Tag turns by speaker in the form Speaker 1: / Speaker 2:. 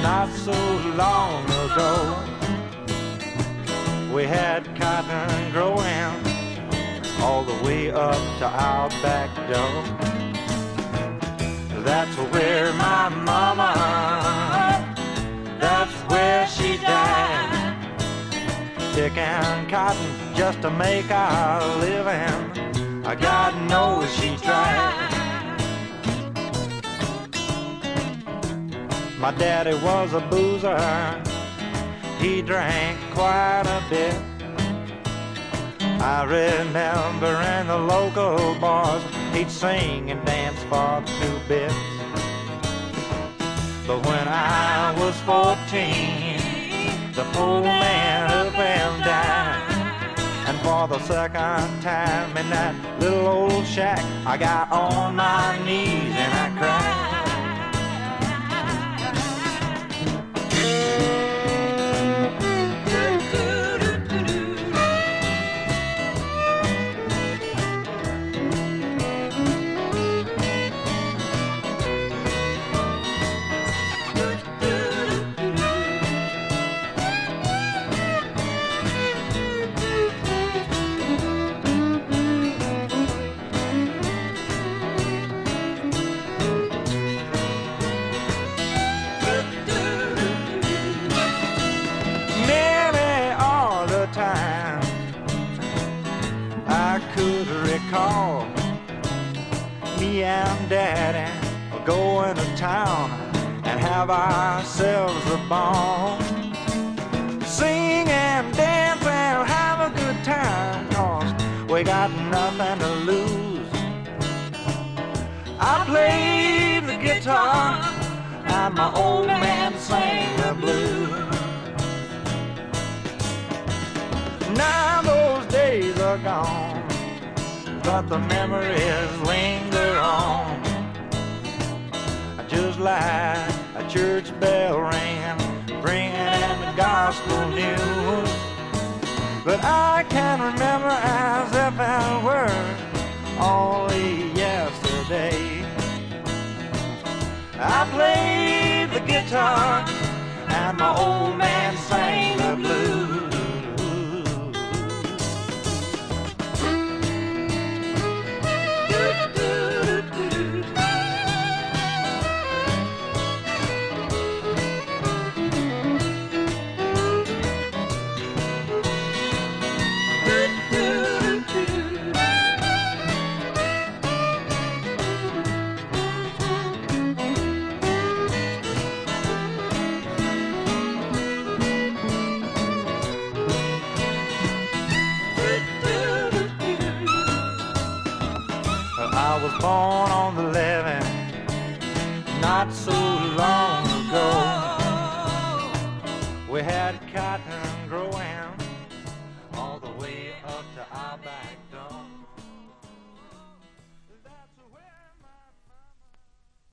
Speaker 1: not so long ago. We had cotton growing all the way up to our back door. That's where my mama, that's where she died, picking cotton just to make our living. God knows she tried. My daddy was a boozer, he drank quite a bit. I remember in the local bars he'd sing and dance for 2 bits. But when I was 14, the poor man up and died. And for the second time in that little old shack, I got on my knees and I cried. I could recall me and Daddy going to town and have ourselves a ball, sing and dance and have a good time, 'cause we got nothing to lose. I played the guitar and my old man sang the blues. Now those days are gone, but the memories linger on, just like a church bell ringing, bringing in the gospel news. But I can remember as if it were only yesterday. I played the guitar and my old man sang the blues. I was born on the levee not so long ago. We had cotton